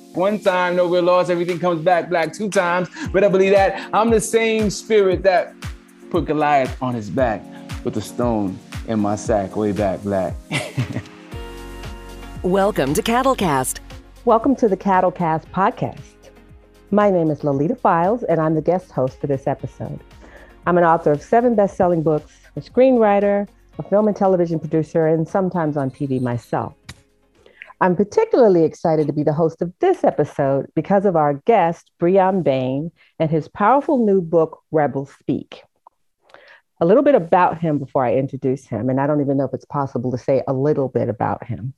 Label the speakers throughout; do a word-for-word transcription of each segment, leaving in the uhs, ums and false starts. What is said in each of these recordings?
Speaker 1: One time, no real loss. Everything comes back black two times. But I believe that I'm the same spirit that put Goliath on his back with a stone in my sack way back black.
Speaker 2: Welcome to Cattlecast.
Speaker 3: Welcome to the Cattlecast podcast. My name is Lolita Files, and I'm the guest host for this episode. I'm an author of seven best-selling books, a screenwriter, a film and television producer, and sometimes on T V myself. I'm particularly excited to be the host of this episode because of our guest, Breon Bain, and his powerful new book, Rebel Speak. A little bit about him before I introduce him, and I don't even know if it's possible to say a little bit about him.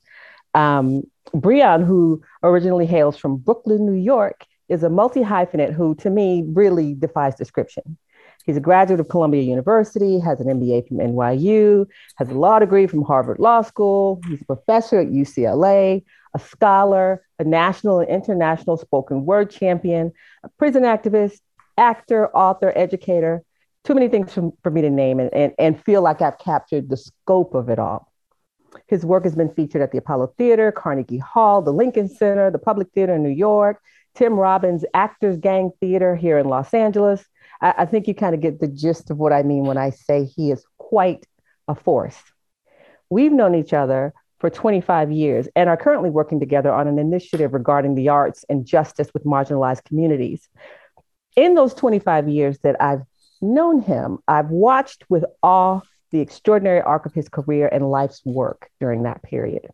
Speaker 3: Um, Breon, who originally hails from Brooklyn, New York, is a multi-hyphenate who, to me, really defies description. He's a graduate of Columbia University, has an M B A from N Y U, has a law degree from Harvard Law School. He's a professor at U C L A, a scholar, a national and international spoken word champion, a prison activist, actor, author, educator. Too many things for, for me to name and, and, and feel like I've captured the scope of it all. His work has been featured at the Apollo Theater, Carnegie Hall, the Lincoln Center, the Public Theater in New York, Tim Robbins Actors Gang Theater here in Los Angeles. I, I think you kind of get the gist of what I mean when I say he is quite a force. We've known each other for twenty-five years and are currently working together on an initiative regarding the arts and justice with marginalized communities. In those twenty-five years that I've known him, I've watched with awe the extraordinary arc of his career and life's work during that period.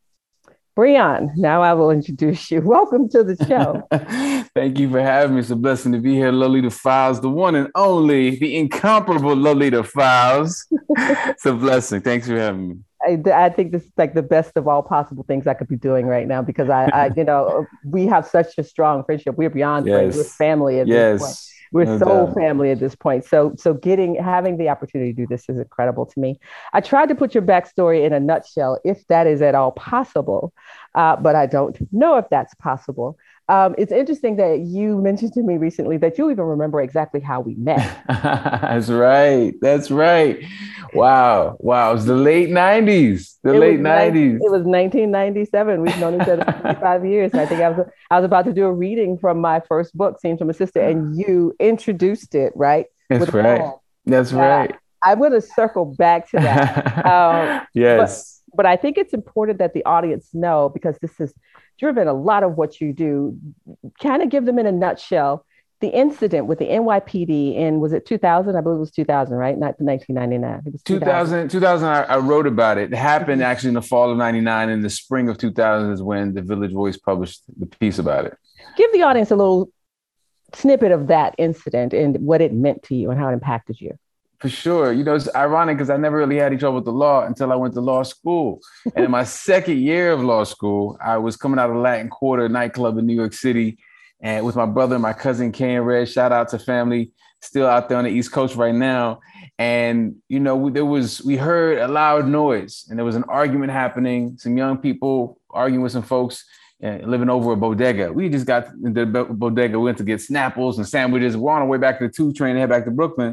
Speaker 3: Breon, now I will introduce you. Welcome to the show.
Speaker 1: Thank you for having me. It's a blessing to be here. Lolita Files, the one and only, the incomparable Lolita Files. It's a blessing. Thanks for having me.
Speaker 3: I, I think this is like the best of all possible things I could be doing right now because I, I you know, we have such a strong friendship. We're beyond
Speaker 1: yes.
Speaker 3: friends. We're family at
Speaker 1: yes.
Speaker 3: this point. We're no soul doubt. family at this point. So, so getting, having the opportunity to do this is incredible to me. I tried to put your backstory in a nutshell, if that is at all possible, uh, but I don't know if that's possible. Um, it's interesting that you mentioned to me recently that you even remember exactly how we met.
Speaker 1: That's right. That's right. Wow. Wow. It was the late nineties. The
Speaker 3: it
Speaker 1: late nineties.
Speaker 3: It was nineteen ninety-seven. We've known each other for twenty-five years. I think I was I was about to do a reading from my first book, Scenes from a Sister, and you introduced it, right?
Speaker 1: That's
Speaker 3: With
Speaker 1: right. That's uh, right.
Speaker 3: I want to circle back to that. um,
Speaker 1: yes.
Speaker 3: But, but I think it's important that the audience know, because this has driven a lot of what you do, kind of give them in a nutshell the incident with the N Y P D in, was it two thousand? I believe it was two thousand, right? Not nineteen ninety-nine. It was
Speaker 1: two thousand. two thousand, I, I wrote about it. It happened actually in the fall of ninety-nine. In the spring of two thousand is when the Village Voice published the piece about it.
Speaker 3: Give the audience a little snippet of that incident and what it meant to you and how it impacted you.
Speaker 1: For sure. You know, it's ironic because I never really had any trouble with the law until I went to law school. And in my second year of law school, I was coming out of Latin Quarter nightclub in New York City, and with my brother and my cousin, Ken Red. Shout out to family still out there on the East Coast right now. And, you know, we, there was, we heard a loud noise and there was an argument happening. Some young people arguing with some folks uh, living over a bodega. We just got into the bodega. We went to get Snapples and sandwiches. We're on our way back to the two train to head back to Brooklyn.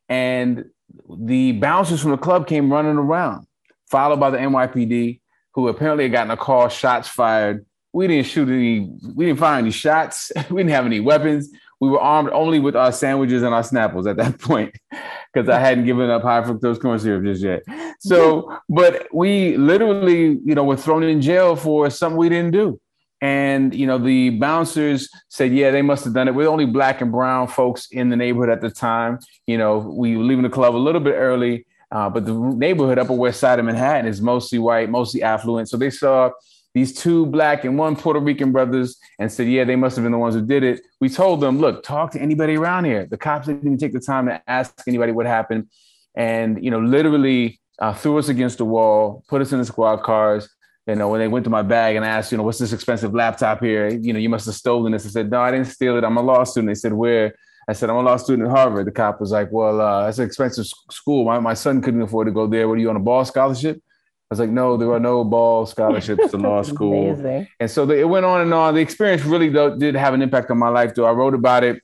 Speaker 1: And the bouncers from the club came running around, followed by the N Y P D, who apparently had gotten a call, shots fired. We didn't shoot any, we didn't fire any shots. We didn't have any weapons. We were armed only with our sandwiches and our Snapples at that point, because I hadn't given up high fructose corn syrup just yet. So, but we literally, you know, were thrown in jail for something we didn't do. And, you know, the bouncers said, yeah, they must have done it. We're only black and brown folks in the neighborhood at the time. You know, we were leaving the club a little bit early, uh, but the neighborhood, Upper West Side of Manhattan, is mostly white, mostly affluent. So they saw these two black and one Puerto Rican brothers and said, yeah, they must have been the ones who did it. We told them, look, talk to anybody around here. The cops didn't even take the time to ask anybody what happened. And, you know, literally uh, threw us against the wall, put us in the squad cars. You know, when they went to my bag and asked, you know, what's this expensive laptop here? You know, you must have stolen this. I said, no, I didn't steal it. I'm a law student. They said, where? I said, I'm a law student at Harvard. The cop was like, well, uh, that's an expensive school. My, my son couldn't afford to go there. What, are you on a ball scholarship? I was like, no, there are no ball scholarships to law school.
Speaker 3: Amazing.
Speaker 1: And so the, it went on and on. The experience really though, did have an impact on my life, though. I wrote about it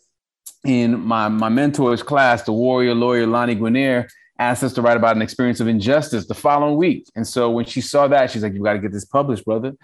Speaker 1: in my, my mentor's class. The warrior lawyer, Lonnie Guinier, asked us to write about an experience of injustice the following week. And so when she saw that, she's like, you got to get this published, brother.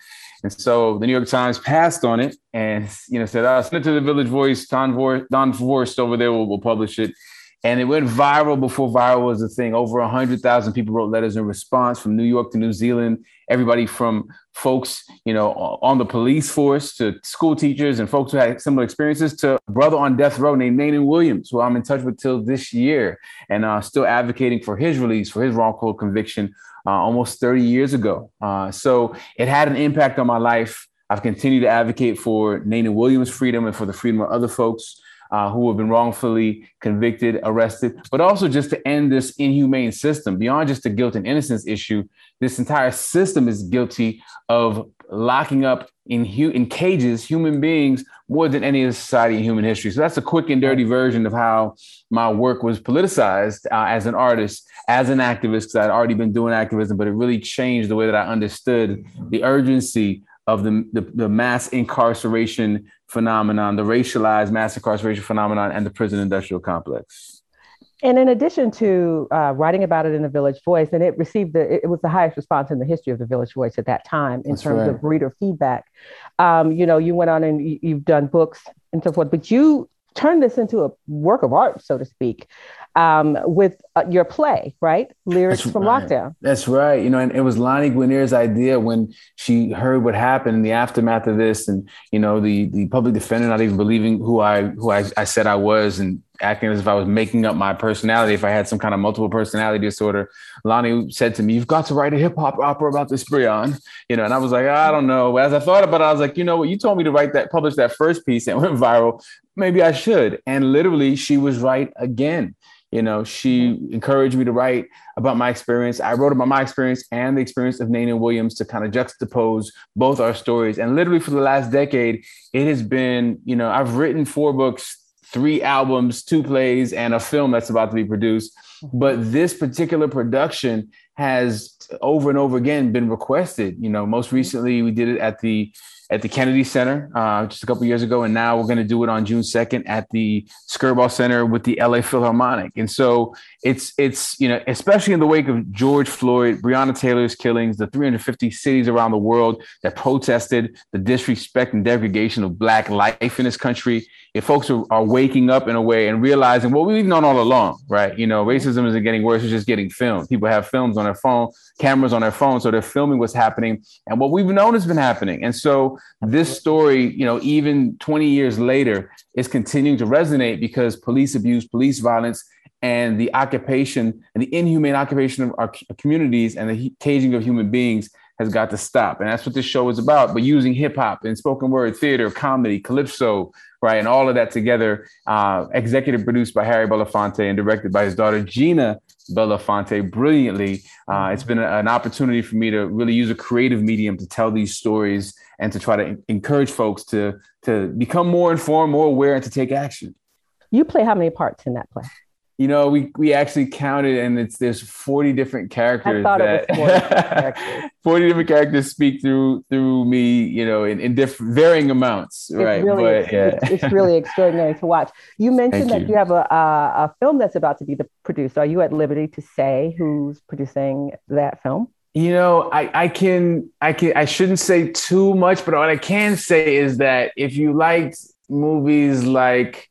Speaker 1: And so the New York Times passed on it and, you know, said, I'll send it to the Village Voice. Don, Vor- Don Forst over there will, will publish it. And it went viral before viral was a thing. Over one hundred thousand people wrote letters in response from New York to New Zealand. Everybody from folks, you know, on the police force to school teachers and folks who had similar experiences to a brother on death row named Naaman Williams, who I'm in touch with till this year and uh, still advocating for his release, for his wrongful conviction uh, almost thirty years ago. Uh, so it had an impact on my life. I've continued to advocate for Naaman Williams' freedom and for the freedom of other folks Uh, who have been wrongfully convicted, arrested, but also just to end this inhumane system. Beyond just the guilt and innocence issue, this entire system is guilty of locking up in, hu- in cages human beings more than any other society in human history. So that's a quick and dirty version of how my work was politicized uh, as an artist, as an activist, because I'd already been doing activism, but it really changed the way that I understood the urgency of the, the, the mass incarceration phenomenon, the racialized mass incarceration phenomenon, and the prison industrial complex.
Speaker 3: And in addition to uh, writing about it in the Village Voice, and it received the, it was the highest response in the history of the Village Voice at that time in
Speaker 1: That's
Speaker 3: terms
Speaker 1: right.
Speaker 3: of reader feedback. Um, you know, you went on and you, you've done books and so forth, but you turned this into a work of art, so to speak, um, with uh, your play, right? Lyrics
Speaker 1: That's
Speaker 3: from
Speaker 1: right.
Speaker 3: Lockdown.
Speaker 1: That's right. You know, and it was Lonnie Guinier's idea when she heard what happened in the aftermath of this, and you know, the the public defender not even believing who I who I, I said I was, and acting as if I was making up my personality, if I had some kind of multiple personality disorder. Lonnie said to me, "You've got to write a hip hop opera about this, Breon." You know, and I was like, I don't know. As I thought about it, I was like, you know what? You told me to write that, publish that first piece and went viral. Maybe I should. And literally, she was right again. You know, she encouraged me to write about my experience. I wrote about my experience and the experience of Naaman Williams to kind of juxtapose both our stories. And literally for the last decade, it has been, you know, I've written four books, three albums, two plays, and a film that's about to be produced. But this particular production has over and over again been requested. You know, most recently we did it at the at the Kennedy Center uh, just a couple of years ago. And now we're going to do it on June second at the Skirball Center with the L A Philharmonic. And so it's, it's you know, especially in the wake of George Floyd, Breonna Taylor's killings, the three hundred fifty cities around the world that protested the disrespect and degradation of Black life in this country. If folks are, are waking up in a way and realizing what we've known all along, right? You know, racism isn't getting worse, it's just getting filmed. People have films on their phone, cameras on their phone, so they're filming what's happening. And what we've known has been happening. And so this story, you know, even twenty years later, is continuing to resonate because police abuse, police violence, and the occupation and the inhumane occupation of our communities and the caging of human beings has got to stop. And that's what this show is about, but using hip hop and spoken word theater, comedy, calypso, right? And all of that together, uh, executive produced by Harry Belafonte and directed by his daughter, Gina Belafonte, brilliantly. Uh, it's been a, an opportunity for me to really use a creative medium to tell these stories and to try to encourage folks to, to become more informed, more aware, and to take action.
Speaker 3: You play how many parts in that play?
Speaker 1: You know, we we actually counted, and it's there's forty different characters.
Speaker 3: I thought
Speaker 1: that,
Speaker 3: it was forty different characters.
Speaker 1: forty different characters speak through through me, you know, in, in different varying amounts,
Speaker 3: it's
Speaker 1: right?
Speaker 3: Really,
Speaker 1: but yeah,
Speaker 3: it's, it's really extraordinary to watch. You mentioned
Speaker 1: Thank
Speaker 3: that
Speaker 1: you.
Speaker 3: you have a, a a film that's about to be produced. Are you at liberty to say who's producing that film?
Speaker 1: You know, I, I can I can I shouldn't say too much, but what I can say is that if you liked movies like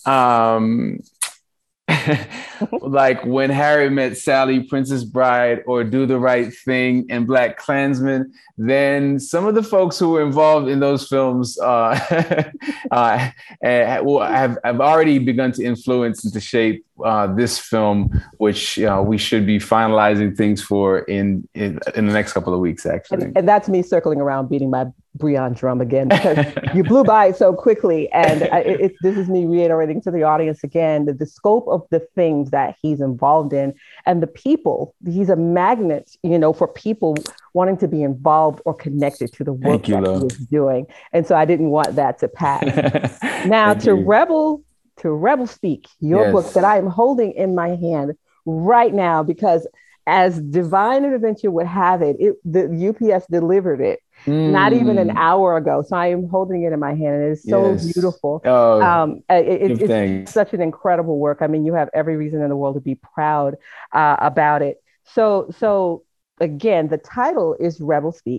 Speaker 1: um like When Harry Met Sally, Princess Bride, or Do the Right Thing and Black Klansman, then some of the folks who were involved in those films uh, uh, well, have, have already begun to influence and to shape uh, this film, which uh, we should be finalizing things for in, in in the next couple of weeks, actually.
Speaker 3: And, and that's me circling around beating my Breon drum again, because you blew by it so quickly. And I, it, it, this is me reiterating to the audience again that the scope of the things that he's involved in and the people, he's a magnet, you know, for people wanting to be involved or connected to the work
Speaker 1: you,
Speaker 3: that
Speaker 1: Lo.
Speaker 3: he is doing. And so I didn't want that to pass. Now
Speaker 1: Thank
Speaker 3: to
Speaker 1: you.
Speaker 3: Rebel, to Rebel Speak, your
Speaker 1: Yes.
Speaker 3: book that I am holding in my hand right now, because as divine intervention would have it, it the U P S delivered it mm. not even an hour ago. So I am holding it in my hand, and it is so
Speaker 1: Yes.
Speaker 3: beautiful.
Speaker 1: Oh,
Speaker 3: um, it, it, it's
Speaker 1: thanks.
Speaker 3: such an incredible work. I mean, you have every reason in the world to be proud uh, about it. So, so again, the title is Rebel Speak.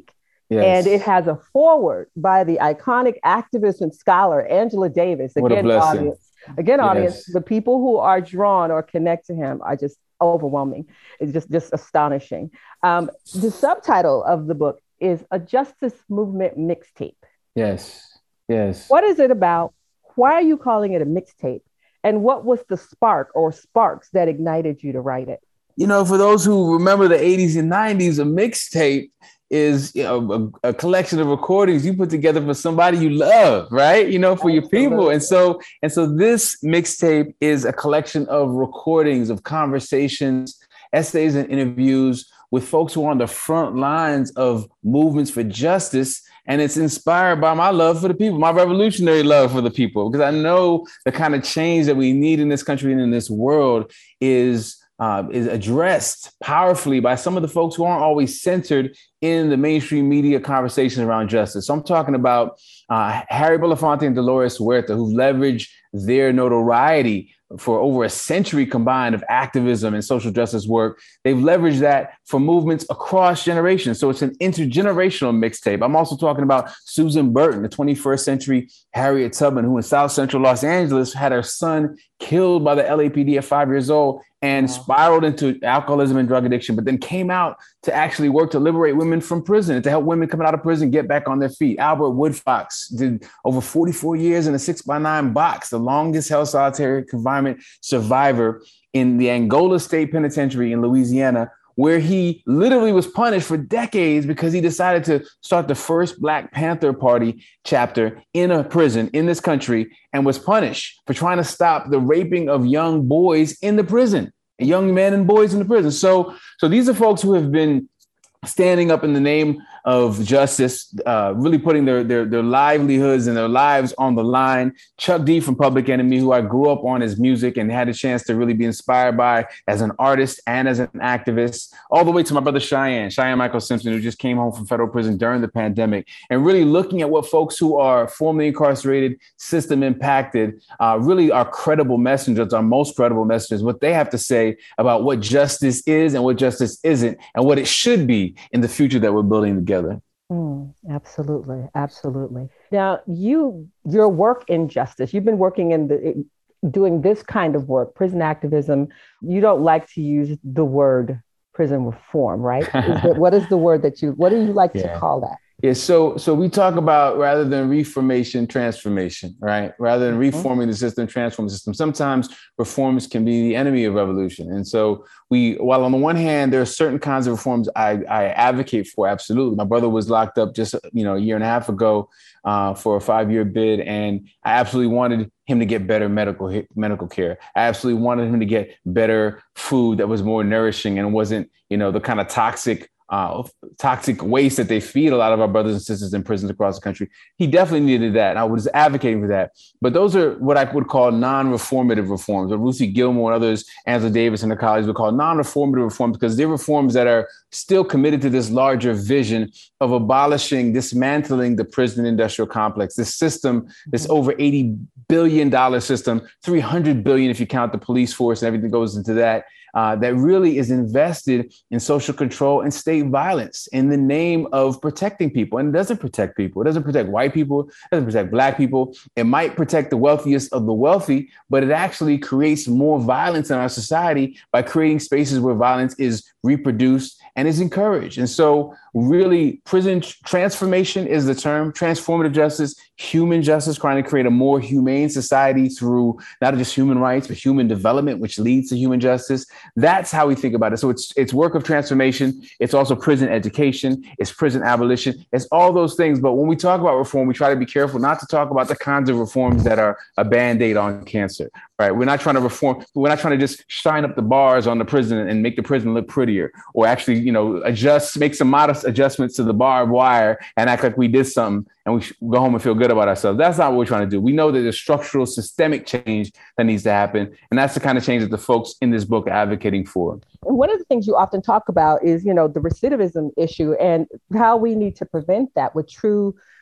Speaker 1: Yes.
Speaker 3: And it has a foreword by the iconic activist and scholar, Angela Davis.
Speaker 1: What a
Speaker 3: Again,
Speaker 1: blessing.
Speaker 3: audience, again,
Speaker 1: Yes.
Speaker 3: audience, the people who are drawn or connect to him are just overwhelming. It's just, just astonishing. Um, the subtitle of the book is A Justice Movement Mixtape.
Speaker 1: Yes. Yes.
Speaker 3: What is it about? Why are you calling it a mixtape? And what was the spark or sparks that ignited you to write it?
Speaker 1: You know, for those who remember the eighties and nineties, a mixtape is, you know, a, a collection of recordings you put together for somebody you love, right? You know, for Absolutely. Your people. And so, and so this mixtape is a collection of recordings of conversations, essays, and interviews with folks who are on the front lines of movements for justice. And it's inspired by my love for the people, my revolutionary love for the people, because I know the kind of change that we need in this country and in this world is Uh, is addressed powerfully by some of the folks who aren't always centered in the mainstream media conversation around justice. So I'm talking about uh, Harry Belafonte and Dolores Huerta, who leveraged their notoriety for over a century combined of activism and social justice work. They've leveraged that for movements across generations. So it's an intergenerational mixtape. I'm also talking about Susan Burton, the twenty-first century Harriet Tubman, who in South Central Los Angeles had her son killed by the L A P D at five years old and wow. spiraled into alcoholism and drug addiction, but then came out to actually work to liberate women from prison and to help women coming out of prison get back on their feet. Albert Woodfox did over forty-four years in a six by nine box, the longest held solitary confinement survivor in the Angola State Penitentiary in Louisiana, where he literally was punished for decades because he decided to start the first Black Panther Party chapter in a prison in this country and was punished for trying to stop the raping of young boys in the prison, young men and boys in the prison. So, so these are folks who have been standing up in the name of justice, uh, really putting their, their their livelihoods and their lives on the line. Chuck D from Public Enemy, who I grew up on his music and had a chance to really be inspired by as an artist and as an activist, all the way to my brother Cheyenne, Cheyenne Michael Simpson, who just came home from federal prison during the pandemic, and really looking at what folks who are formerly incarcerated, system impacted, uh, really are credible messengers, our most credible messengers, what they have to say about what justice is and what justice isn't, and what it should be in the future that we're building together.
Speaker 3: Mm, absolutely. Absolutely. Now, you, your work in justice, you've been working in the, doing this kind of work, prison activism. You don't like to use the word prison reform, right? Is that, what is the word that you, what do you like yeah. to call that?
Speaker 1: Yeah, so so we talk about rather than reformation, transformation, right? Rather than reforming the system, transforming the system. Sometimes reforms can be the enemy of revolution. And so we, while on the one hand, there are certain kinds of reforms I, I advocate for, absolutely. My brother was locked up just, you know, a year and a half ago uh, for a five-year bid, and I absolutely wanted him to get better medical medical care. I absolutely wanted him to get better food that was more nourishing and wasn't, you know, the kind of toxic Uh, toxic waste that they feed a lot of our brothers and sisters in prisons across the country. He definitely needed that. And I was advocating for that. But those are what I would call non-reformative reforms, or Ruthie Gilmore and others, Angela Davis and her colleagues would call non-reformative reforms, because they're reforms that are still committed to this larger vision of abolishing, dismantling the prison industrial complex, this system, this over eighty billion dollars system, three hundred billion dollars if you count the police force and everything goes into that. Uh, that really is invested in social control and state violence in the name of protecting people. And it doesn't protect people. It doesn't protect white people. It doesn't protect Black people. It might protect the wealthiest of the wealthy, but it actually creates more violence in our society by creating spaces where violence is reproduced and is encouraged. And so really, prison transformation is the term, transformative justice, human justice, trying to create a more humane society through not just human rights, but human development, which leads to human justice. That's how we think about it. So it's it's work of transformation. It's also prison education. It's prison abolition. It's all those things. But when we talk about reform, we try to be careful not to talk about the kinds of reforms that are a Band-Aid on cancer, right? We're not trying to reform. We're not trying to just shine up the bars on the prison and make the prison look prettier, or actually, you know, adjust, make some modest adjustments to the barbed wire and act like we did something and we go home and feel good about ourselves. That's not what we're trying to do. We know that there's structural, systemic change that needs to happen. And that's the kind of change that the folks in this book are advocating for.
Speaker 3: And one of the things you often talk about is, you know, the recidivism issue and how we need to prevent that with true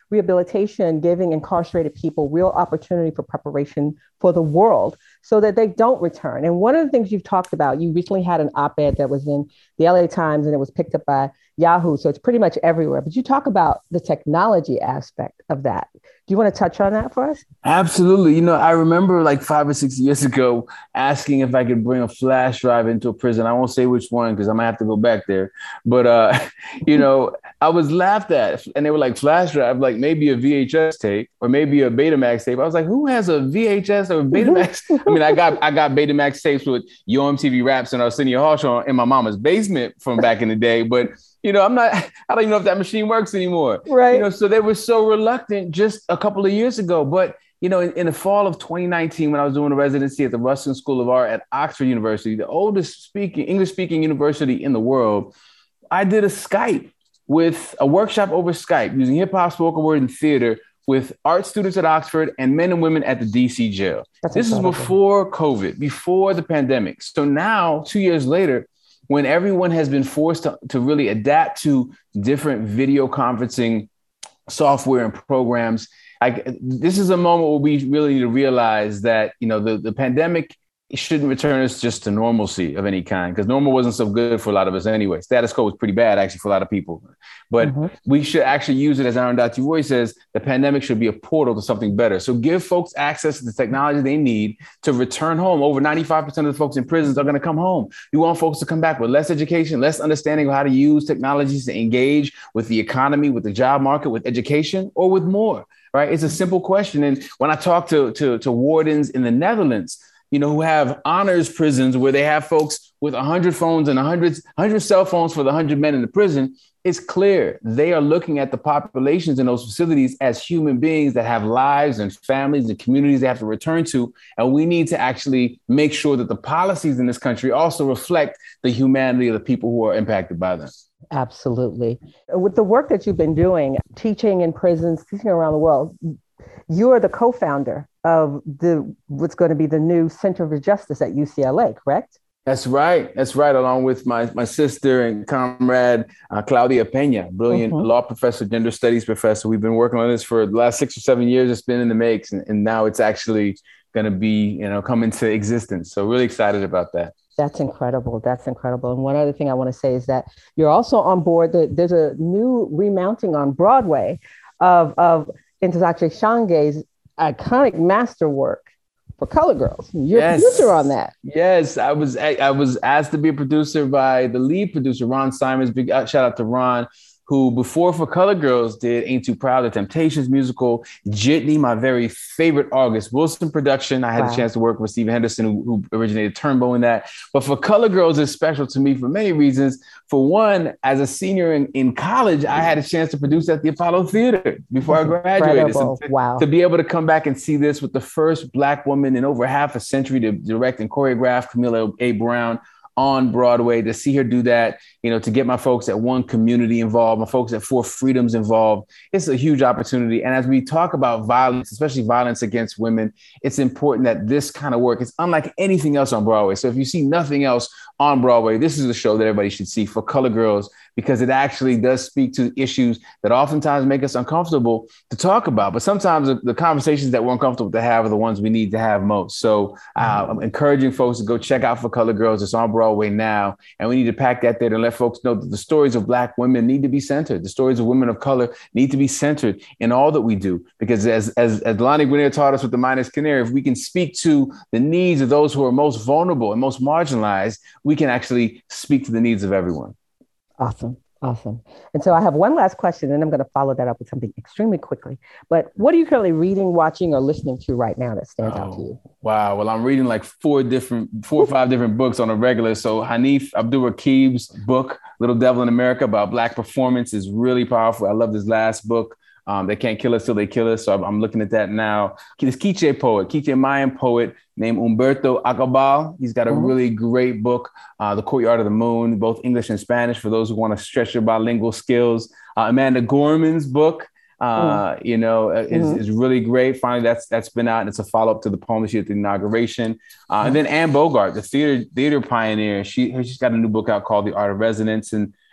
Speaker 3: rehabilitation, giving incarcerated people real opportunity for preparation for the world so that they don't return. And one of the things you've talked about, you recently had an op-ed that was in the L A Times and it was picked up by Yahoo. So it's pretty much everywhere. But you talk about the technology aspect of that. Do you want to touch on that for us?
Speaker 1: Absolutely. You know, I remember like five or six years ago asking if I could bring a flash drive into a prison. I won't say which one because I'm gonna have to go back there. But, uh, you know, I was laughed at and they were like, flash drive, like maybe a V H S tape or maybe a Betamax tape. I was like, who has a V H S or a Betamax? I mean, I got I got Betamax tapes with Yo M T V Raps and Arsenio Hall show in my mama's basement from back in the day. But you know, I'm not, I don't even know if that machine works anymore.
Speaker 3: Right.
Speaker 1: You know, so they were so reluctant just a couple of years ago. But, you know, in, in the fall of twenty nineteen, when I was doing a residency at the Ruskin School of Art at Oxford University, the oldest speaking English speaking university in the world, I did a Skype with a workshop over Skype using hip hop, spoken word, and theater with art students at Oxford and men and women at the D C jail. That's this incredible. Is before COVID, before the pandemic. So now, two years later, when everyone has been forced to, to really adapt to different video conferencing software and programs, I, this is a moment where we really need to realize that, you know, the, the pandemic shouldn't return us just to normalcy of any kind, because normal wasn't so good for a lot of us anyway. Status quo was pretty bad, actually, for a lot of people. But mm-hmm. we should actually use it, as Aaron Datyuwoy says, the pandemic should be a portal to something better. So give folks access to the technology they need to return home. Over ninety-five percent of the folks in prisons are going to come home. You want folks to come back with less education, less understanding of how to use technologies to engage with the economy, with the job market, with education, or with more, right? It's a simple question. And when I talk to, to, to wardens in the Netherlands, you know, who have honors prisons where they have folks with one hundred phones and one hundred, one hundred cell phones for the one hundred men in the prison, it's clear they are looking at the populations in those facilities as human beings that have lives and families and communities they have to return to. And we need to actually make sure that the policies in this country also reflect the humanity of the people who are impacted by them.
Speaker 3: Absolutely. With the work that you've been doing, teaching in prisons, teaching around the world, you are the co-founder of the what's going to be the new Center for Justice at U C L A, correct?
Speaker 1: That's right. That's right. Along with my, my sister and comrade, uh, Claudia Pena, brilliant mm-hmm. law professor, gender studies professor. We've been working on this for the last six or seven years. It's been in the makes, and, and now it's actually going to be, you know, come into existence. So really excited about that.
Speaker 3: That's incredible. That's incredible. And one other thing I want to say is that you're also on board. That there's a new remounting on Broadway of, of Ntozake Shange's iconic masterwork for Color Girls. You're yes. a producer on that.
Speaker 1: Yes, I was I was asked to be a producer by the lead producer, Ron Simons. Big shout out to Ron, who before For Color Girls did Ain't Too Proud, the Temptations musical, Jitney, my very favorite August Wilson production. I had wow. a chance to work with Stephen Henderson, who, who originated Turnbow in that. But For Color Girls is special to me for many reasons. For one, as a senior in, in college, I had a chance to produce at the Apollo Theater before I graduated. So to, wow. to be able to come back and see this with the first Black woman in over half a century to direct and choreograph, Camilla A. Brown, on Broadway, to see her do that, you know, to get my folks at One Community involved, my folks at Four Freedoms involved, it's a huge opportunity. And as we talk about violence, especially violence against women, it's important that this kind of work is unlike anything else on Broadway. So if you see nothing else on Broadway, this is the show that everybody should see, For Color Girls, because it actually does speak to issues that oftentimes make us uncomfortable to talk about. But sometimes the, the conversations that we're uncomfortable to have are the ones we need to have most. So uh, I'm encouraging folks to go check out For Color Girls. It's on Broadway now. And we need to pack that there to let folks know that the stories of Black women need to be centered. The stories of women of color need to be centered in all that we do. Because as, as, as Lonnie Guinier taught us with the Minus Canary, if we can speak to the needs of those who are most vulnerable and most marginalized, we can actually speak to the needs of everyone.
Speaker 3: Awesome. Awesome. And so I have one last question, and I'm going to follow that up with something extremely quickly. But what are you currently reading, watching, or listening to right now that stands oh, out to you?
Speaker 1: Wow. Well, I'm reading like four different, four or five different books on a regular. So Hanif Abdul-Rakib's book, Little Devil in America, about Black performance is really powerful. I love this last book. Um, they can't kill us till they kill us. So I'm, I'm looking at that now. This Quiche poet, Quiche Mayan poet named Humberto Acabal. He's got a mm-hmm. really great book, uh, The Courtyard of the Moon, both English and Spanish for those who want to stretch their bilingual skills. Uh, Amanda Gorman's book, uh, mm-hmm. you know, is, mm-hmm. is really great. Finally, that's that's been out, and it's a follow-up to the poem that she did at the inauguration. Uh, mm-hmm. And then Anne Bogart, the theater theater pioneer, she, she's got a new book out called The Art of Resonance. And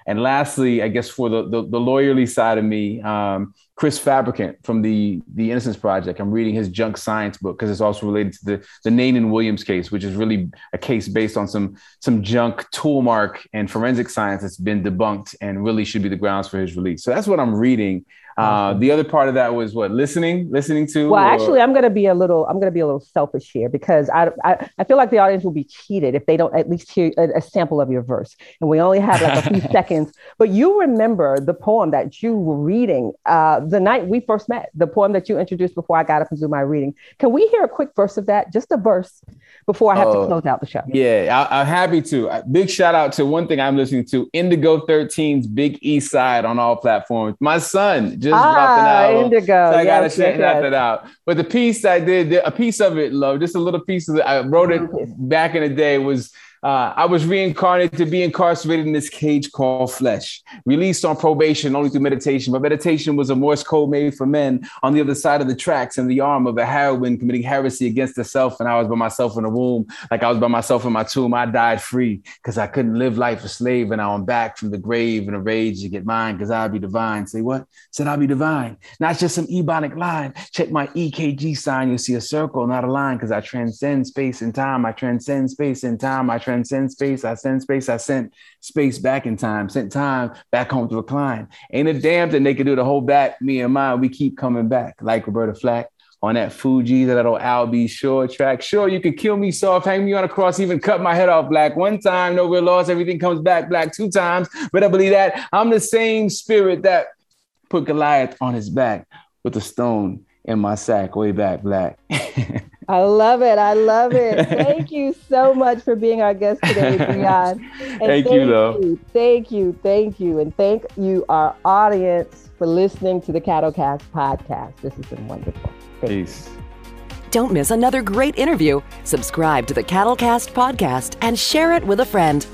Speaker 1: And lastly, I guess for the, the, the lawyerly side of me, um, Chris Fabricant from the, the Innocence Project. I'm reading his junk science book because it's also related to the, the Nanan Williams case, which is really a case based on some, some junk toolmark and forensic science that's been debunked and really should be the grounds for his release. So that's what I'm reading. Uh, the other part of that was what, listening, listening to?
Speaker 3: Well,
Speaker 1: or...
Speaker 3: actually, I'm going to be a little, I'm going to be a little selfish here because I, I, I feel like the audience will be cheated if they don't at least hear a, a sample of your verse. And we only have like a few seconds, but you remember the poem that you were reading uh, the night we first met, the poem that you introduced before I got up and do my reading. Can we hear a quick verse of that? Just a verse before I have uh, to close out the show.
Speaker 1: Yeah, I, I'm happy to. Big shout out to one thing I'm listening to, Indigo thirteen's Big East Side on all platforms. My son just ah, dropped an album.
Speaker 3: Indigo.
Speaker 1: So I
Speaker 3: yes,
Speaker 1: gotta shout
Speaker 3: yes.
Speaker 1: that out. But the piece I did, a piece of it, love, just a little piece of it. I wrote it back in the day was, Uh, I was reincarnated to be incarcerated in this cage called flesh, released on probation only through meditation. But meditation was a Morse code made for men on the other side of the tracks in the arm of a heroine committing heresy against the self. And I was by myself in the womb, like I was by myself in my tomb. I died free because I couldn't live life a slave. And now I'm back from the grave in a rage to get mine because I'll be divine. Say what? Said I'll be divine. Not just some Ebonic line. Check my E K G sign. You'll see a circle, not a line, because I transcend space and time. I transcend space and time. I transcend space. I send space. I sent space back in time. Sent time back home to recline. Ain't a damn thing they can do to hold back me and mine. We keep coming back like Roberta Flack on that Fuji, that old Al B. Shore track. Sure, you could kill me soft, hang me on a cross, even cut my head off black. One time, no real loss, everything comes back black. Two times, but I believe that I'm the same spirit that put Goliath on his back with a stone in my sack way back black.
Speaker 3: I love it. I love it. Thank you so much for being our guest today, Breon.
Speaker 1: Thank, thank you, though.
Speaker 3: You, thank you. Thank you. And thank you, our audience, for listening to the CattleCast podcast. This has been wonderful. Thank
Speaker 1: Peace.
Speaker 3: You.
Speaker 2: Don't miss another great interview. Subscribe to the CattleCast podcast and share it with a friend.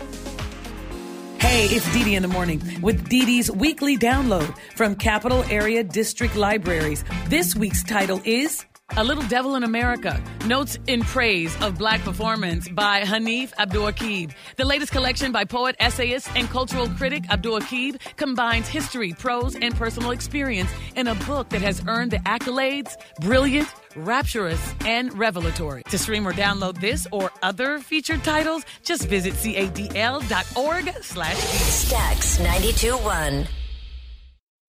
Speaker 4: Hey, it's Dee Dee in the morning with Dee Dee's weekly download from Capital Area District Libraries. This week's title is A Little Devil in America, Notes in Praise of Black Performance by Hanif Abdul-Akib. The latest collection by poet, essayist, and cultural critic Abdul-Akib combines history, prose, and personal experience in a book that has earned the accolades brilliant, rapturous, and revelatory. To stream or download this or other featured titles, just visit cadl dot org slash
Speaker 5: Stax ninety-two point one.